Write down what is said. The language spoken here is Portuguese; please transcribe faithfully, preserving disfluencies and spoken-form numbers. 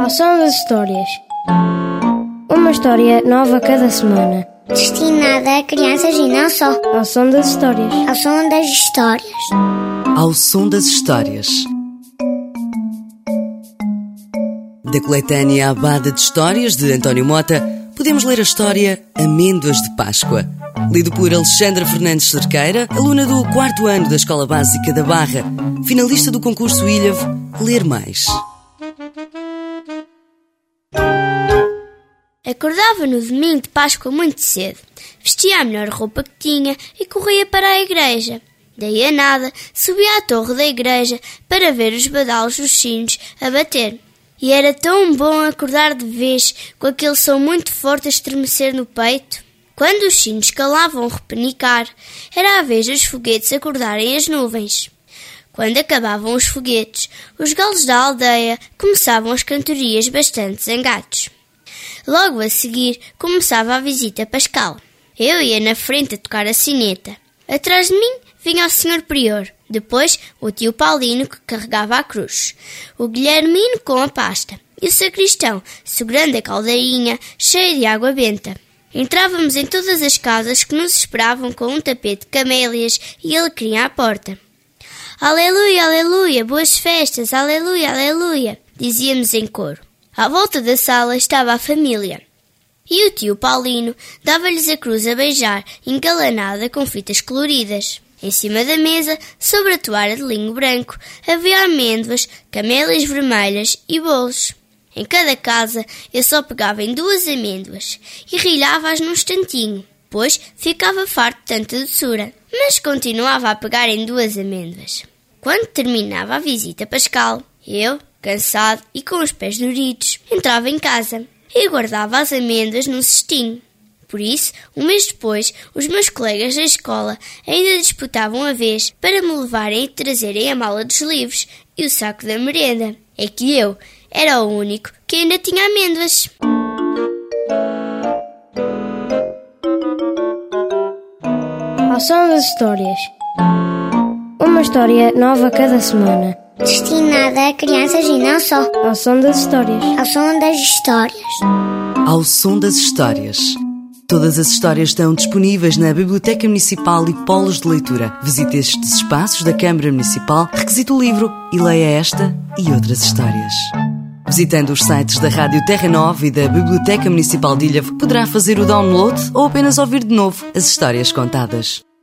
Ao som das histórias. Uma história nova cada semana. Destinada a crianças e não só. Ao som das histórias. Ao som das histórias. Ao som das histórias. Da coletânea Abada de Histórias, de António Mota, podemos ler a história Amêndoas de Páscoa, lido por Alexandra Fernandes Cerqueira, aluna do quarto ano da Escola Básica da Barra, finalista do concurso Ilhavo Ler Mais. Acordava no domingo de Páscoa muito cedo, vestia a melhor roupa que tinha e corria para a igreja. Daí a nada, subia à torre da igreja para ver os badalos dos sinos a bater. E era tão bom acordar de vez com aquele som muito forte a estremecer no peito. Quando os sinos calavam repenicar, era a vez dos foguetes acordarem as nuvens. Quando acabavam os foguetes, os galos da aldeia começavam as cantorias bastante zangados. Logo a seguir, começava a visita pascal. Eu ia na frente a tocar a sineta. Atrás de mim vinha o senhor prior, depois o tio Paulino, que carregava a cruz, o Guilhermino com a pasta e o sacristão, segurando a caldeirinha cheia de água benta. Entrávamos em todas as casas que nos esperavam com um tapete de camélias e alecrim à porta. Aleluia, aleluia, boas festas, aleluia, aleluia, dizíamos em coro. À volta da sala estava a família. E o tio Paulino dava-lhes a cruz a beijar, engalanada com fitas coloridas. Em cima da mesa, sobre a toalha de linho branco, havia amêndoas, camélias vermelhas e bolos. Em cada casa, eu só pegava em duas amêndoas e rilhava-as num instantinho, pois ficava farto de tanta doçura, mas continuava a pegar em duas amêndoas. Quando terminava a visita pascal, eu, cansado e com os pés doridos, entrava em casa e guardava as amêndoas num cestinho. Por isso, um mês depois, os meus colegas da escola ainda disputavam a vez para me levarem e trazerem a mala dos livros e o saco da merenda. É que eu era o único que ainda tinha amêndoas. Ao som das histórias. Uma história nova cada semana. Destinada a crianças e não só. Ao som das histórias. Ao som das histórias. Ao som das histórias. Todas as histórias estão disponíveis na Biblioteca Municipal e Polos de Leitura. Visite estes espaços da Câmara Municipal, requisite o livro e leia esta e outras histórias. Visitando os sites da Rádio Terra Nova e da Biblioteca Municipal de Ilhavo, poderá fazer o download ou apenas ouvir de novo as histórias contadas.